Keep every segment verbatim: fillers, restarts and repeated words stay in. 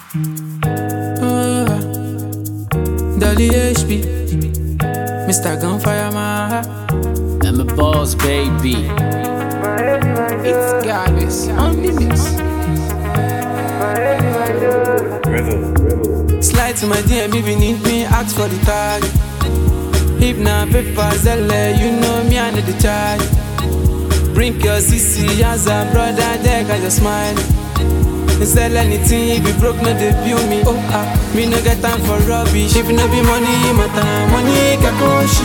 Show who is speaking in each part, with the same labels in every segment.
Speaker 1: Uh, Dolly H P, Mister Gunfire, my
Speaker 2: I'm a boss, baby.
Speaker 1: it's Garbage on the mix. Slide to my D M if you need me, ask for the tag. If na paper, zelle, you know me, I need the charge. Bring your C C as a brother, there, I just smile. You sell anything, if you broke, no they bill me. Oh ah, me no get time for rubbish. If no be money, matter, money kakoshi.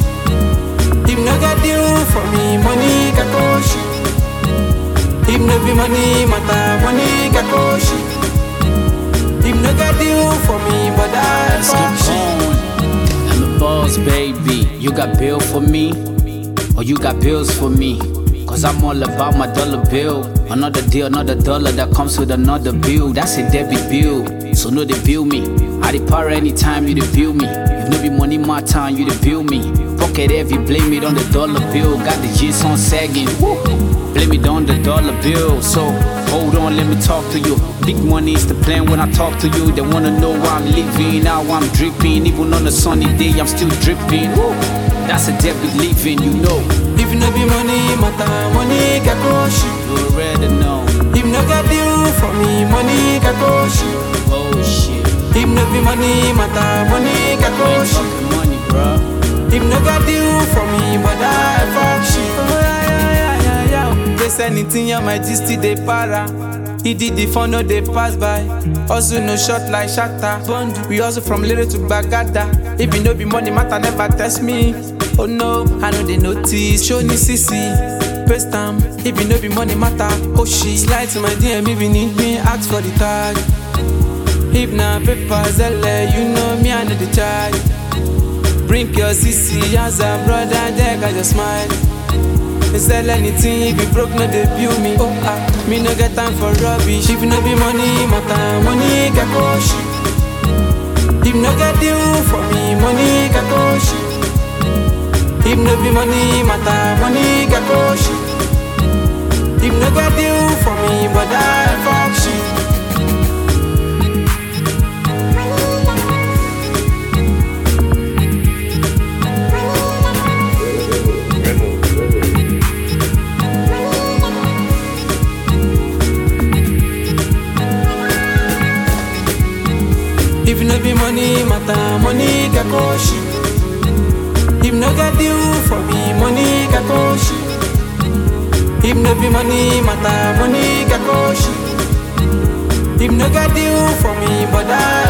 Speaker 1: If no get deal for me, money kakoshi. If no be money, matter, money kakoshi. If no get deal for me, but I
Speaker 2: Let's keep going. I'm a boss, baby. You got bill for me, or you got bills for me? Cause I'm all about my dollar bill. Another deal, another dollar that comes with another bill. That's a debit bill, so no they bill me. I dey power anytime you dey bill me. If no be money my time, you dey bill me. Pocket heavy, blame it on the dollar bill. Got the G's on sagging, woo. Blame it on the dollar bill. So hold on, let me talk to you. Big money is the plan when I talk to you. They wanna know why I'm living, how I'm dripping. Even on a sunny day, I'm still dripping. Woo. That's a debit living, you know.
Speaker 1: If no be money, matter, money kakoshi.
Speaker 2: You already know.
Speaker 1: If no get deal for me, money kakoshi.
Speaker 2: Oh shit.
Speaker 1: If no be money, matter, money kakoshi.
Speaker 2: Fucking money, bro.
Speaker 1: If no get deal for me, but I fuck shit. Oh yeah yeah yeah yeah yeah. They say anything on my G still dey para. He did the fun, no they pass by. Also no shot like shatter. We also from Little to Bagada. If you no be money, matter never test me. Oh no, I know they notice. Show me C C, paste time. If you no be money, matter. Oh shit, slide to my D M if you need me, ask for the tag. If na paper, zelle, you know me, I need the charge. Bring your C C as a brother, there, I just smile. You sell anything, if you broke, no they bill me. Oh ah, me no get time for rubbish. If no be money, matter, money kakoshi. If no get deal for me, money kakoshi. If no be money, matter, money kakoshi. If no get deal for me, but I fuck shit. If no be money, matter, money kakoshi. If no get deal for me, money kakoshi. If no be money, matter, money kakoshi. If no get deal for me, but I